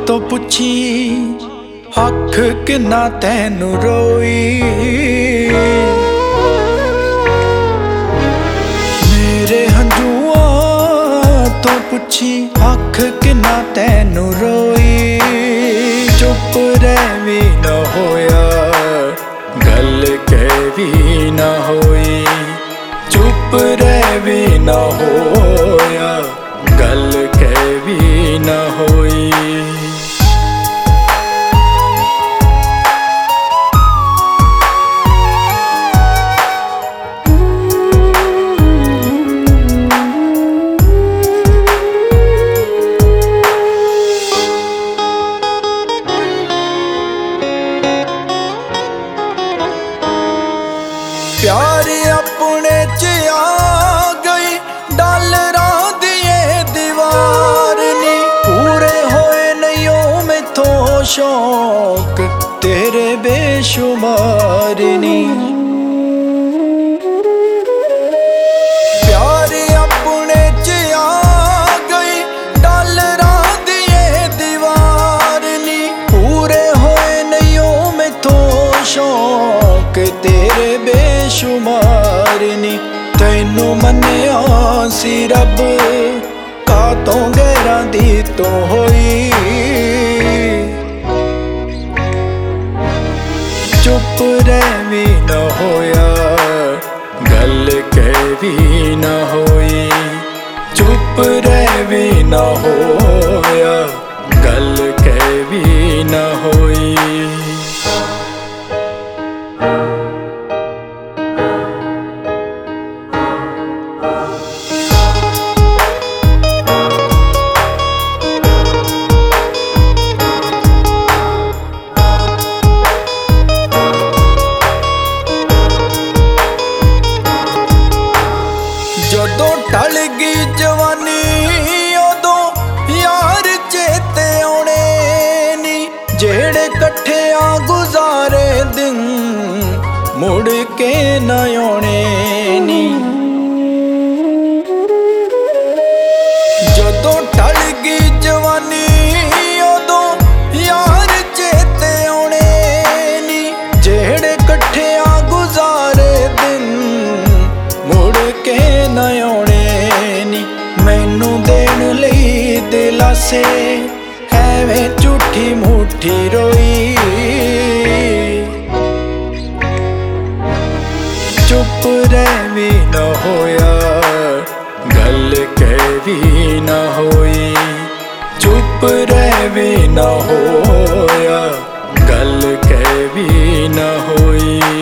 तो पुछी अख किन्ना तैनू रोई। मेरे हंझुआं तो पुछी अख किन्ना तैनू रोई। चुप रह भी न होया गल कह भी न होई। चुप रह भी न होया गल कह भी न होई। प्यार अपने च आ गई डालरां दिए दीवार नी। पूरे होए नहीं में तो शौक तेरे बेशुमार नी। प्यार अपने च आ गई डालरां दिए दीवार नी। पूरे होए नहीं में तो शौक तेरे बेशुमार नी। तैनू मन्निया सी रब का तो गैरां दी तो होई। चुप रह भी न होया गल कह भी न होई। चुप रह भी न होया गल कह भी न होई। जदों टल गई जवानी उदों यार चेते आने नी। जेड़े कट्ठे आ गुजारे दिन मुड़ के न आने नी। जदों टल गई जवानी उदों यार चेते आने नी। जेड़े कट्ठे आ गुजारे दिन मुड़ के न आने नी। मैनू देन लई दिलासे ऐवें झूठी मूठी रोई। चुप रह भी न होया गल कह भी न होई। चुप रह भी न होया गल कह भी न होई।